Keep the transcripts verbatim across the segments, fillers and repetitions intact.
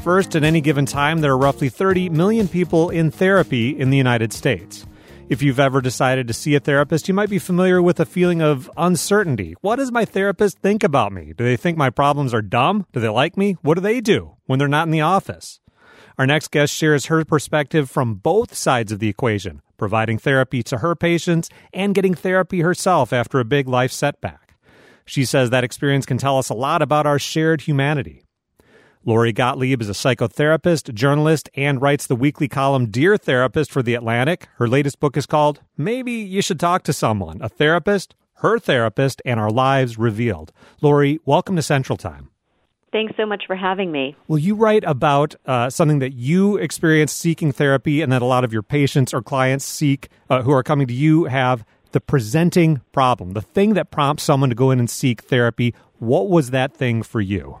First, at any given time, there are roughly thirty million people in therapy in the United States. If you've ever decided to see a therapist, you might be familiar with a feeling of uncertainty. What does my therapist think about me? Do they think my problems are dumb? Do they like me? What do they do when they're not in the office? Our next guest shares her perspective from both sides of the equation, providing therapy to her patients and getting therapy herself after a big life setback. She says that experience can tell us a lot about our shared humanity. Lori Gottlieb is a psychotherapist, journalist, and writes the weekly column Dear Therapist for The Atlantic. Her latest book is called Maybe You Should Talk to Someone, a Therapist, Her Therapist, and Our Lives Revealed. Lori, welcome to Central Time. Thanks so much for having me. Well, you write about uh, something that you experienced seeking therapy and that a lot of your patients or clients seek, uh, who are coming to you, have the presenting problem, the thing that prompts someone to go in and seek therapy. What was that thing for you?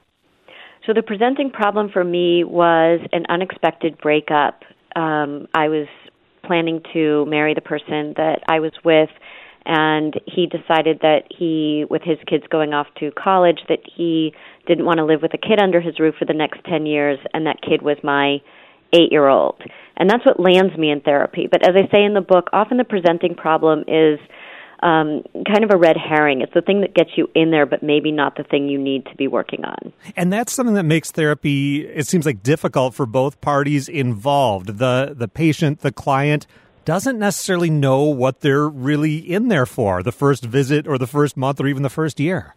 So the presenting problem for me was an unexpected breakup. Um, I was planning to marry the person that I was with, and he decided that he, with his kids going off to college, that he didn't want to live with a kid under his roof for the next ten years, and that kid was my eight-year-old. And that's what lands me in therapy. But as I say in the book, often the presenting problem is Um, kind of a red herring. It's the thing that gets you in there, but maybe not the thing you need to be working on. And that's something that makes therapy, it seems like, difficult for both parties involved. The the patient, the client, doesn't necessarily know what they're really in there for, the first visit or the first month or even the first year.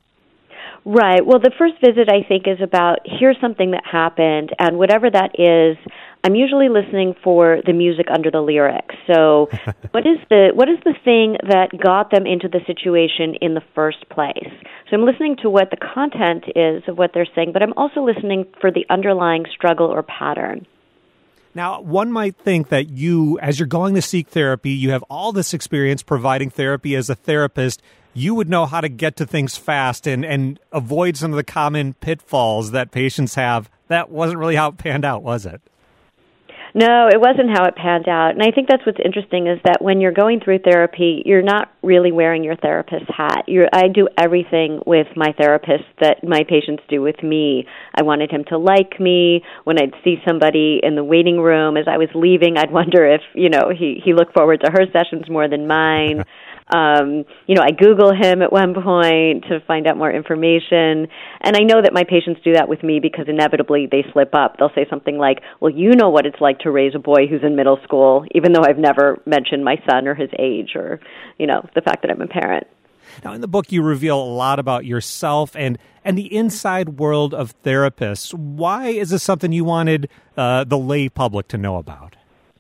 Right. Well, the first visit, I think, is about, here's something that happened, and whatever that is, I'm usually listening for the music under the lyrics. So what is the what is the thing that got them into the situation in the first place? So I'm listening to what the content is of what they're saying, but I'm also listening for the underlying struggle or pattern. Now, one might think that you, as you're going to seek therapy, you have all this experience providing therapy as a therapist. You would know how to get to things fast and, and avoid some of the common pitfalls that patients have. That wasn't really how it panned out, was it? No, it wasn't how it panned out. And I think that's what's interesting is that when you're going through therapy, you're not really wearing your therapist's hat. You're, I do everything with my therapist that my patients do with me. I wanted him to like me. When I'd see somebody in the waiting room as I was leaving, I'd wonder if, you know, he, he looked forward to her sessions more than mine. Um, you know, I Google him at one point to find out more information. And I know that my patients do that with me because inevitably they slip up. They'll say something like, well, you know what it's like to raise a boy who's in middle school, even though I've never mentioned my son or his age or, you know, the fact that I'm a parent. Now, in the book, you reveal a lot about yourself and, and the inside world of therapists. Why is this something you wanted uh, the lay public to know about?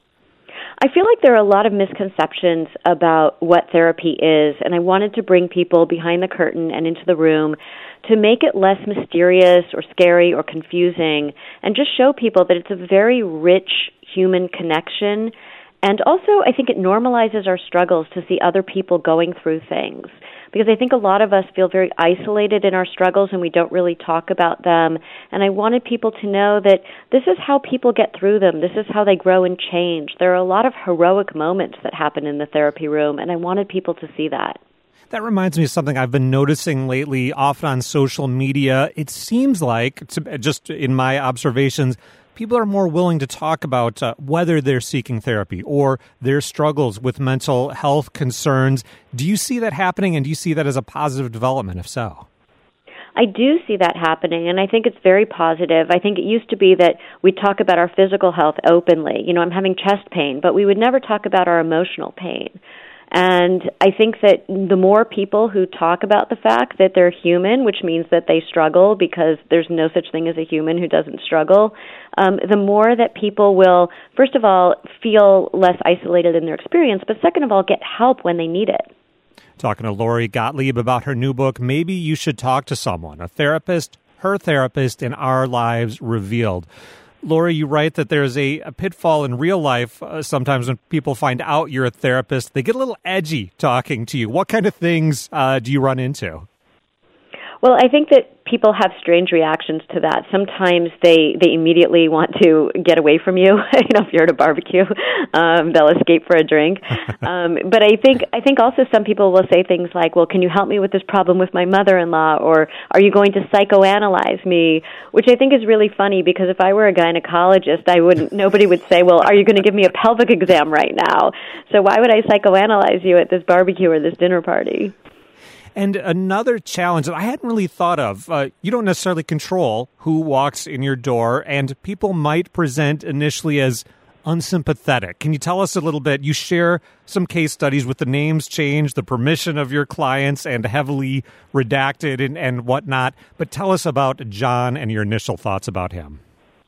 I feel like there are a lot of misconceptions about what therapy is, and I wanted to bring people behind the curtain and into the room to make it less mysterious or scary or confusing, and just show people that it's a very rich human connection. And also, I think it normalizes our struggles to see other people going through things. Because I think a lot of us feel very isolated in our struggles and we don't really talk about them. And I wanted people to know that this is how people get through them. This is how they grow and change. There are a lot of heroic moments that happen in the therapy room, and I wanted people to see that. That reminds me of something I've been noticing lately, often on social media. It seems like, just in my observations, people are more willing to talk about uh, whether they're seeking therapy or their struggles with mental health concerns. Do you see that happening, and do you see that as a positive development, if so? I do see that happening, and I think it's very positive. I think it used to be that we'd talk about our physical health openly. You know, I'm having chest pain, but we would never talk about our emotional pain. And I think that the more people who talk about the fact that they're human, which means that they struggle because there's no such thing as a human who doesn't struggle, um, the more that people will, first of all, feel less isolated in their experience, but second of all, get help when they need it. Talking to Lori Gottlieb about her new book, Maybe You Should Talk to Someone, a therapist, her therapist, and Our Lives Revealed. Lori, you write that there's a, a pitfall in real life. Uh, sometimes when people find out you're a therapist, they get a little edgy talking to you. What kind of things uh, do you run into? Well, I think that people have strange reactions to that. Sometimes they, they immediately want to get away from you. You know, if you're at a barbecue, um, they'll escape for a drink. Um, but I think I think also some people will say things like, well, can you help me with this problem with my mother-in-law? Or are you going to psychoanalyze me? Which I think is really funny, because if I were a gynecologist, I wouldn't. Nobody would say, well, are you going to give me a pelvic exam right now? So why would I psychoanalyze you at this barbecue or this dinner party? And another challenge that I hadn't really thought of, uh, you don't necessarily control who walks in your door, and people might present initially as unsympathetic. Can you tell us a little bit? You share some case studies with the names changed, the permission of your clients, and heavily redacted and, and whatnot. But tell us about John and your initial thoughts about him.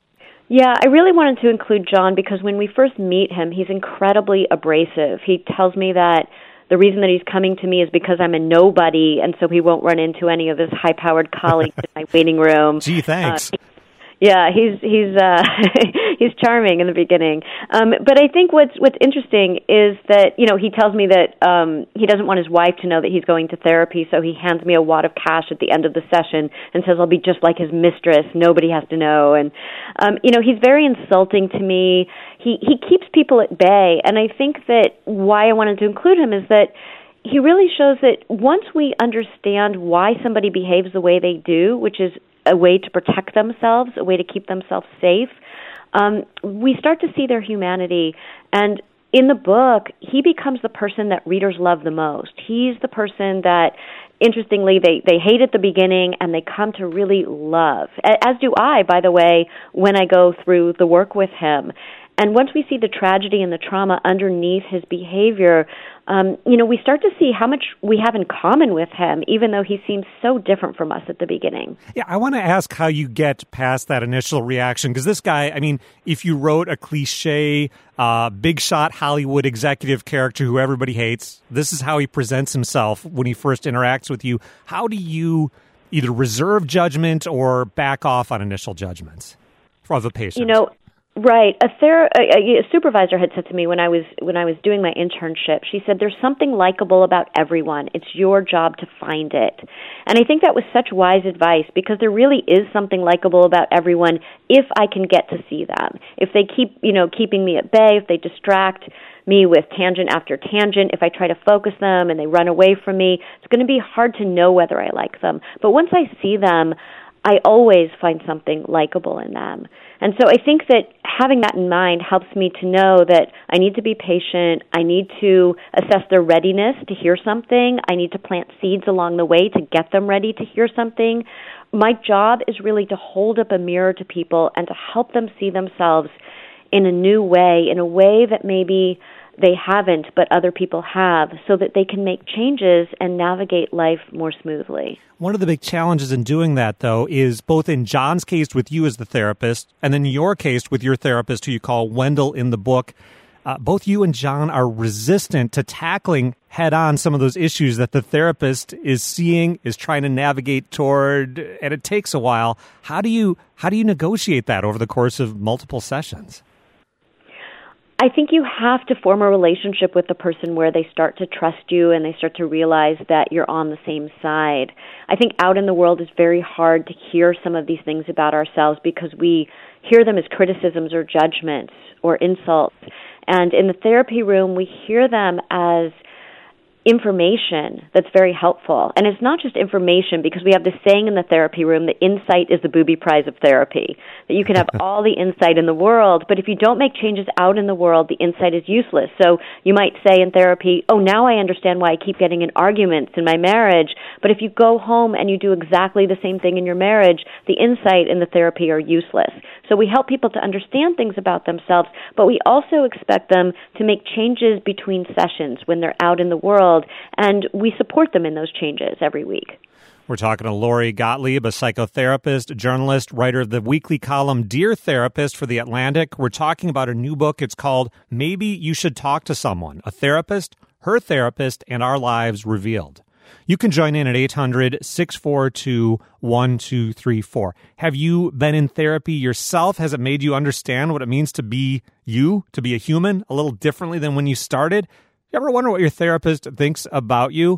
Yeah, I really wanted to include John because when we first meet him, he's incredibly abrasive. He tells me that the reason that he's coming to me is because I'm a nobody, and so he won't run into any of his high-powered colleagues in my waiting room. Gee, thanks. Uh, yeah, he's he's uh, he's charming in the beginning. Um, but I think what's what's interesting is that, you know, he tells me that um, he doesn't want his wife to know that he's going to therapy, so he hands me a wad of cash at the end of the session and says I'll be just like his mistress. Nobody has to know. And um, you know, he's very insulting to me. He he keeps people at bay, and I think that why I wanted to include him is that he really shows that once we understand why somebody behaves the way they do, which is a way to protect themselves, a way to keep themselves safe, um, we start to see their humanity. And in the book, he becomes the person that readers love the most. He's the person that, interestingly, they, they hate at the beginning and they come to really love, as do I, by the way, when I go through the work with him. And once we see the tragedy and the trauma underneath his behavior, um, you know, we start to see how much we have in common with him, even though he seems so different from us at the beginning. Yeah, I want to ask how you get past that initial reaction, because this guy, I mean, if you wrote a cliche, uh, big shot Hollywood executive character who everybody hates, this is how he presents himself when he first interacts with you. How do you either reserve judgment or back off on initial judgments for the patient? You know, right. A, ther- a, a supervisor had said to me when I was when I was doing my internship, she said, there's something likable about everyone. It's your job to find it. And I think that was such wise advice, because there really is something likable about everyone if I can get to see them. If they keep, you know, keeping me at bay, if they distract me with tangent after tangent, if I try to focus them and they run away from me, it's going to be hard to know whether I like them. But once I see them, I always find something likable in them. And so I think that having that in mind helps me to know that I need to be patient. I need to assess their readiness to hear something. I need to plant seeds along the way to get them ready to hear something. My job is really to hold up a mirror to people and to help them see themselves in a new way, in a way that maybe they haven't, but other people have, so that they can make changes and navigate life more smoothly. One of the big challenges in doing that, though, is both in John's case with you as the therapist, and then your case with your therapist, who you call Wendell in the book. Uh, both you and John are resistant to tackling head-on some of those issues that the therapist is seeing, is trying to navigate toward, and it takes a while. How do you how do you negotiate that over the course of multiple sessions? I think you have to form a relationship with the person where they start to trust you and they start to realize that you're on the same side. I think out in the world it's very hard to hear some of these things about ourselves because we hear them as criticisms or judgments or insults. And in the therapy room, we hear them as information that's very helpful. And it's not just information, because we have this saying in the therapy room that insight is the booby prize of therapy, that you can have all the insight in the world, but if you don't make changes out in the world, the insight is useless. So you might say in therapy, oh, now I understand why I keep getting in arguments in my marriage. But if you go home and you do exactly the same thing in your marriage, the insight in the therapy are useless. So we help people to understand things about themselves, but we also expect them to make changes between sessions when they're out in the world, and we support them in those changes every week. We're talking to Lori Gottlieb, a psychotherapist, journalist, writer of the weekly column Dear Therapist for The Atlantic. We're talking about a new book. It's called Maybe You Should Talk to Someone, A Therapist, Her Therapist, and Our Lives Revealed. You can join in at eight hundred, six four two, one two three four. Have you been in therapy yourself? Has it made you understand what it means to be you, to be a human, a little differently than when you started? You ever wonder what your therapist thinks about you?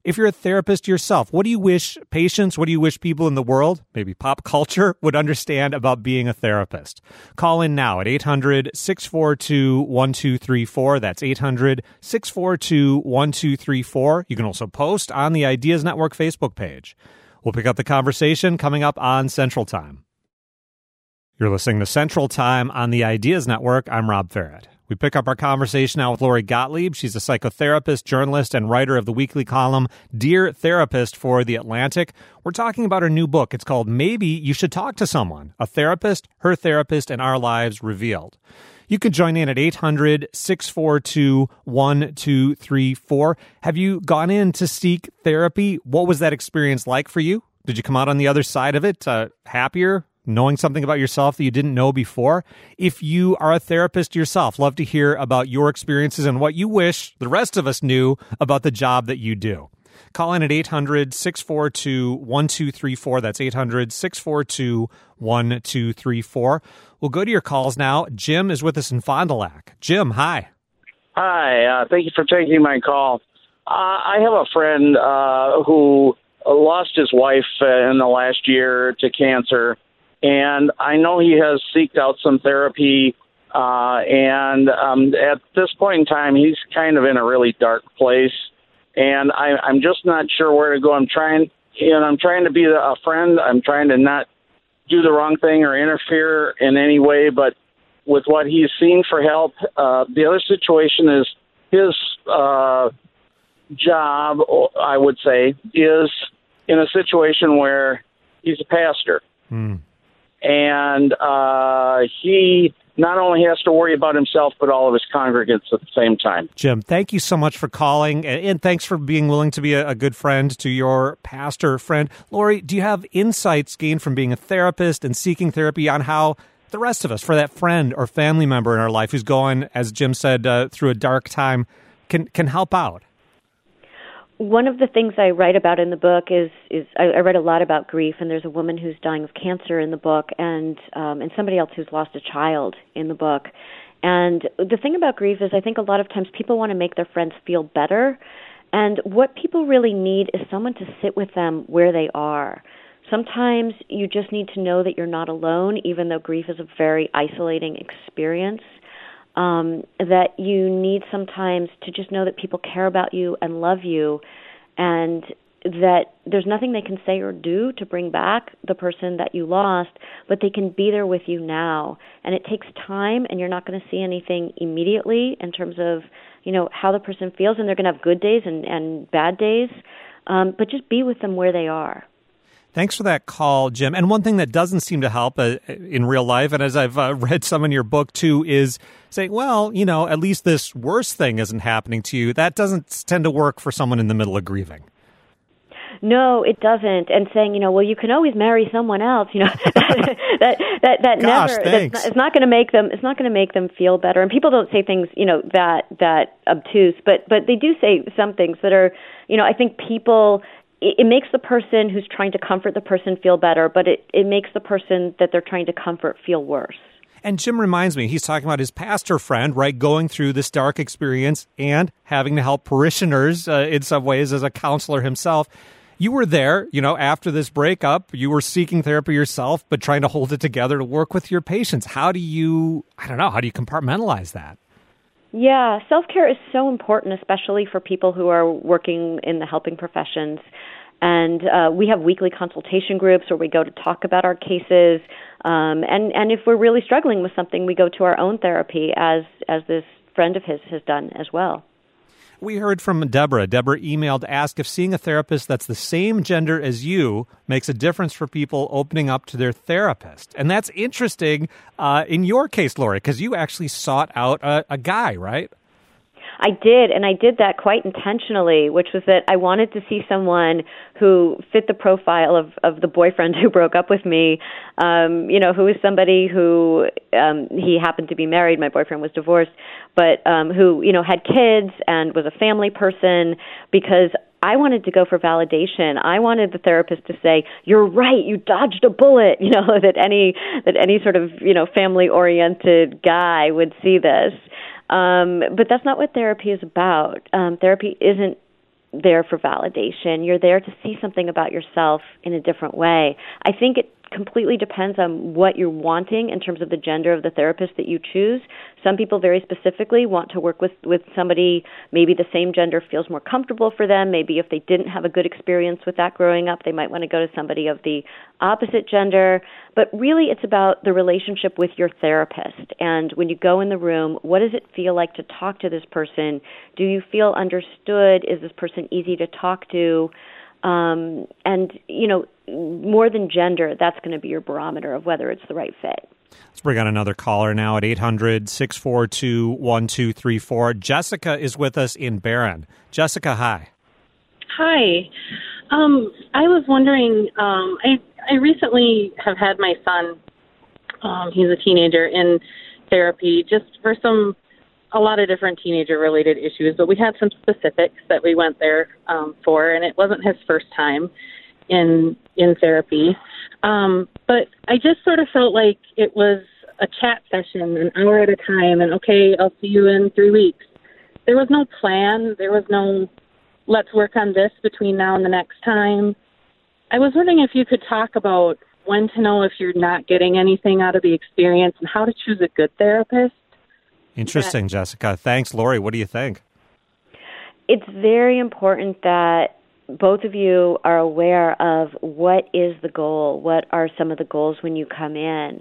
If you're a therapist yourself, what do you wish patients, what do you wish people in the world, maybe pop culture, would understand about being a therapist? Call in now at eight hundred, six four two, one two three four. That's eight hundred, six four two, one two three four. You can also post on the Ideas Network Facebook page. We'll pick up the conversation coming up on Central Time. You're listening to Central Time on the Ideas Network. I'm Rob Farrett. We pick up our conversation now with Lori Gottlieb. She's a psychotherapist, journalist, and writer of the weekly column Dear Therapist for The Atlantic. We're talking about her new book. It's called Maybe You Should Talk to Someone, A Therapist, Her Therapist, and Our Lives Revealed. You can join in at eight hundred, six four two, one two three four. Have you gone in to seek therapy? What was that experience like for you? Did you come out on the other side of it uh, happier? Knowing something about yourself that you didn't know before? If you are a therapist yourself, love to hear about your experiences and what you wish the rest of us knew about the job that you do. Call in at eight hundred, six four two, one two three four. That's eight hundred, six four two, one two three four. We'll go to your calls now. Jim is with us in Fond du Lac. Jim, hi. Hi, uh, thank you for taking my call. Uh, I have a friend uh, who lost his wife uh, in the last year to cancer. And I know he has seeked out some therapy, uh, and um, at this point in time, he's kind of in a really dark place. And I, I'm just not sure where to go. I'm trying, and I'm trying to be a friend. I'm trying to not do the wrong thing or interfere in any way. But with what he's seen for help, uh, the other situation is his uh, job, I would say, is in a situation where he's a pastor. Hmm. And uh, he not only has to worry about himself, but all of his congregants at the same time. Jim, thank you so much for calling, and thanks for being willing to be a good friend to your pastor friend. Lori, do you have insights gained from being a therapist and seeking therapy on how the rest of us, for that friend or family member in our life who's going, as Jim said, uh, through a dark time, can can help out? One of the things I write about in the book is is I, I write a lot about grief, and there's a woman who's dying of cancer in the book, and um, and somebody else who's lost a child in the book. And the thing about grief is I think a lot of times people want to make their friends feel better, and what people really need is someone to sit with them where they are. Sometimes you just need to know that you're not alone, even though grief is a very isolating experience. Um, that you need sometimes to just know that people care about you and love you, and that there's nothing they can say or do to bring back the person that you lost, but they can be there with you now. And it takes time, and you're not going to see anything immediately in terms of, you know, how the person feels, and they're going to have good days and, and bad days, um, but just be with them where they are. Thanks for that call, Jim. And one thing that doesn't seem to help uh, in real life, and as I've uh, read some in your book too, is saying, well, you know, at least this worst thing isn't happening to you. That doesn't tend to work for someone in the middle of grieving. No, it doesn't. And saying, you know, well, you can always marry someone else. You know, that that that, that Gosh, never. thanks. That's not, it's not going to make them. It's not going to make them feel better. And people don't say things, you know, that that obtuse, but but they do say some things that are, you know, I think people. It makes the person who's trying to comfort the person feel better, but it, it makes the person that they're trying to comfort feel worse. And Jim reminds me, he's talking about his pastor friend, right, going through this dark experience and having to help parishioners uh, in some ways as a counselor himself. You were there, you know, after this breakup, you were seeking therapy yourself, but trying to hold it together to work with your patients. How do you, I don't know, how do you compartmentalize that? Yeah, self-care is so important, especially for people who are working in the helping professions. And uh, we have weekly consultation groups where we go to talk about our cases. Um, and, and if we're really struggling with something, we go to our own therapy, as as this friend of his has done as well. We heard from Deborah. Deborah emailed to ask if seeing a therapist that's the same gender as you makes a difference for people opening up to their therapist. And that's interesting uh, in your case, Lori, because you actually sought out a, a guy, right? I did, and I did that quite intentionally, which was that I wanted to see someone who fit the profile of, of the boyfriend who broke up with me, um, you know, who was somebody who, um, he happened to be married, my boyfriend was divorced, but um, who, you know, had kids and was a family person, because I wanted to go for validation. I wanted the therapist to say, "You're right, you dodged a bullet," you know, that any that any sort of, you know, family-oriented guy would see this. Um, but that's not what therapy is about. Um, therapy isn't there for validation. You're there to see something about yourself in a different way. I think it completely depends on what you're wanting in terms of the gender of the therapist that you choose. Some people very specifically want to work with, with somebody, maybe the same gender feels more comfortable for them. Maybe if they didn't have a good experience with that growing up, they might want to go to somebody of the opposite gender. But really, it's about the relationship with your therapist. And when you go in the room, what does it feel like to talk to this person? Do you feel understood? Is this person easy to talk to? Um, and, you know, more than gender, that's going to be your barometer of whether it's the right fit. Let's bring on another caller now at eight hundred, six four two, one two three four. Jessica is with us in Barron. Jessica, hi. Hi. Um, I was wondering, um, I, I recently have had my son, um, he's a teenager, in therapy just for some a lot of different teenager-related issues, but we had some specifics that we went there um, for, and it wasn't his first time in in therapy. Um, but I just sort of felt like it was a chat session, an hour at a time, and okay, I'll see you in three weeks. There was no plan. There was no, let's work on this between now and the next time. I was wondering if you could talk about when to know if you're not getting anything out of the experience and how to choose a good therapist. Interesting, Jessica. Thanks, Lori. What do you think? It's very important that both of you are aware of what is the goal, what are some of the goals when you come in.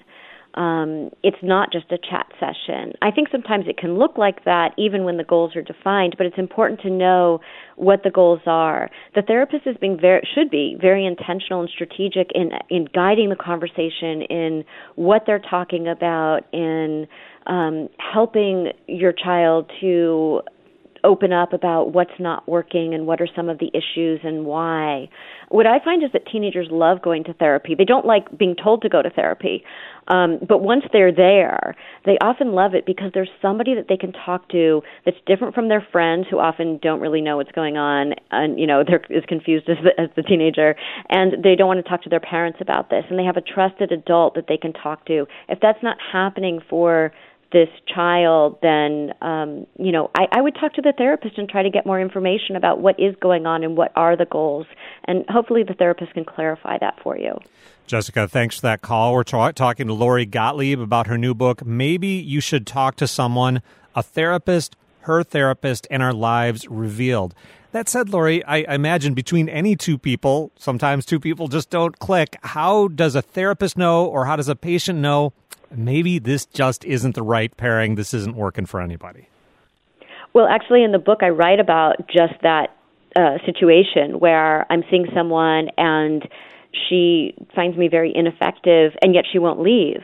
Um, it's not just a chat session. I think sometimes it can look like that even when the goals are defined, but it's important to know what the goals are. The therapist is being very, should be very intentional and strategic in in guiding the conversation, in what they're talking about, in um, helping your child to open up about what's not working and what are some of the issues and why. What I find is that teenagers love going to therapy. They don't like being told to go to therapy. Um, but once they're there, they often love it because there's somebody that they can talk to that's different from their friends who often don't really know what's going on and, you know, they're as confused as the, as the teenager, and they don't want to talk to their parents about this. And they have a trusted adult that they can talk to. If that's not happening for this child, then, um, you know, I, I would talk to the therapist and try to get more information about what is going on and what are the goals. And hopefully the therapist can clarify that for you. Jessica, thanks for that call. We're tra- talking to Lori Gottlieb about her new book, Maybe You Should Talk to Someone, A Therapist, Her Therapist, and Our Lives Revealed. That said, Lori, I imagine between any two people, sometimes two people just don't click. How does a therapist know, or how does a patient know, maybe this just isn't the right pairing, this isn't working for anybody? Well, actually, in the book, I write about just that uh, situation where I'm seeing someone and she finds me very ineffective, and yet she won't leave.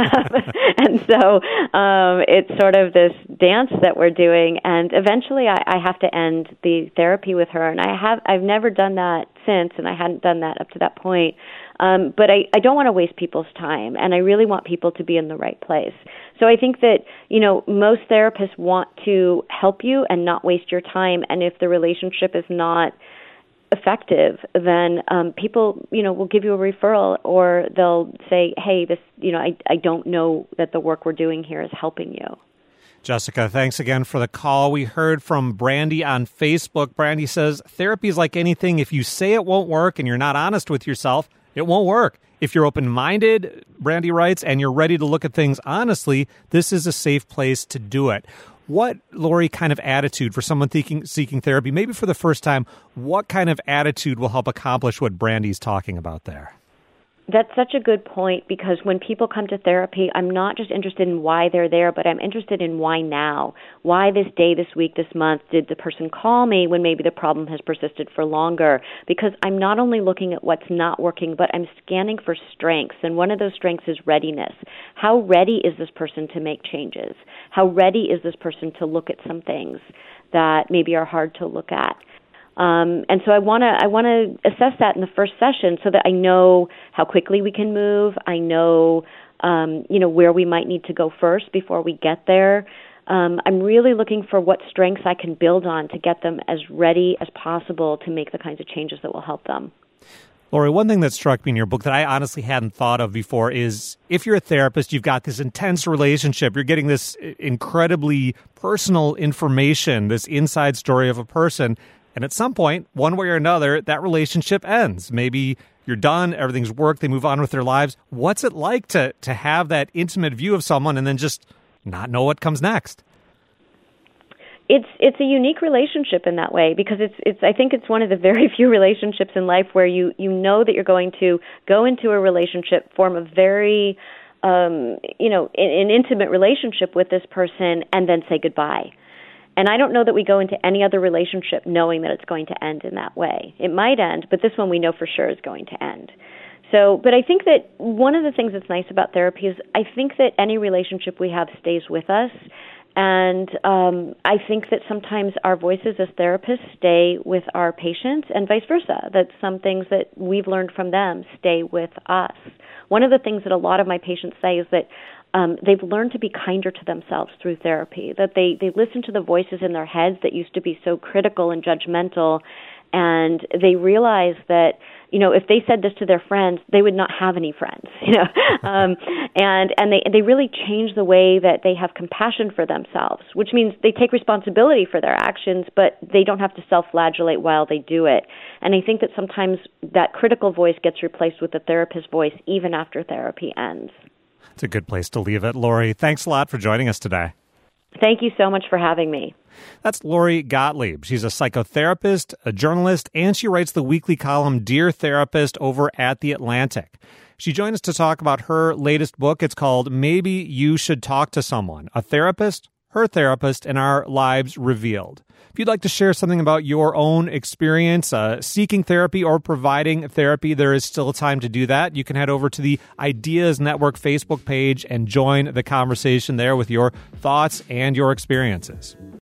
And so um, it's sort of this dance that we're doing, and eventually I, I have to end the therapy with her, and I have, I've never done that since, and I hadn't done that up to that point. Um, but I, I don't want to waste people's time, and I really want people to be in the right place. So I think that, you know, most therapists want to help you and not waste your time, and if the relationship is not effective, then um, people, you know, will give you a referral, or they'll say, hey, this, you know, I, I don't know that the work we're doing here is helping you. Jessica, thanks again for the call. We heard from Brandy on Facebook. Brandy says, therapy is like anything. If you say it won't work and you're not honest with yourself, it won't work. If you're open-minded, Brandy writes, and you're ready to look at things honestly, this is a safe place to do it. What, Lori, kind of attitude for someone seeking, seeking therapy, maybe for the first time, what kind of attitude will help accomplish what Brandy's talking about there? That's such a good point, because when people come to therapy, I'm not just interested in why they're there, but I'm interested in why now. Why this day, this week, this month did the person call me when maybe the problem has persisted for longer? Because I'm not only looking at what's not working, but I'm scanning for strengths, and one of those strengths is readiness. How ready is this person to make changes? How ready is this person to look at some things that maybe are hard to look at? Um, and so I want to I want to assess that in the first session so that I know how quickly we can move. I know um, you know where we might need to go first before we get there. Um, I'm really looking for what strengths I can build on to get them as ready as possible to make the kinds of changes that will help them. Lori, one thing that struck me in your book that I honestly hadn't thought of before is if you're a therapist, you've got this intense relationship, you're getting this incredibly personal information, this inside story of a person. And at some point, one way or another, that relationship ends. Maybe you're done, everything's worked, they move on with their lives. What's it like to to have that intimate view of someone and then just not know what comes next? It's it's a unique relationship in that way because it's it's I think it's one of the very few relationships in life where you, you know that you're going to go into a relationship, form a very um, you know an intimate relationship with this person, and then say goodbye. And I don't know that we go into any other relationship knowing that it's going to end in that way. It might end, but this one we know for sure is going to end. So, but I think that one of the things that's nice about therapy is I think that any relationship we have stays with us. And um, I think that sometimes our voices as therapists stay with our patients and vice versa, that some things that we've learned from them stay with us. One of the things that a lot of my patients say is that um, they've learned to be kinder to themselves through therapy, that they, they listen to the voices in their heads that used to be so critical and judgmental, and they realize that, you know, if they said this to their friends, they would not have any friends, you know, um, and and they they really change the way that they have compassion for themselves, which means they take responsibility for their actions, but they don't have to self-flagellate while they do it. And I think that sometimes that critical voice gets replaced with the therapist's voice even after therapy ends. It's a good place to leave it. Lori, thanks a lot for joining us today. Thank you so much for having me. That's Lori Gottlieb. She's a psychotherapist, a journalist, and she writes the weekly column Dear Therapist over at The Atlantic. She joined us to talk about her latest book. It's called Maybe You Should Talk to Someone, a therapist, her therapist, and our lives revealed. If you'd like to share something about your own experience uh, seeking therapy or providing therapy, there is still time to do that. You can head over to the Ideas Network Facebook page and join the conversation there with your thoughts and your experiences.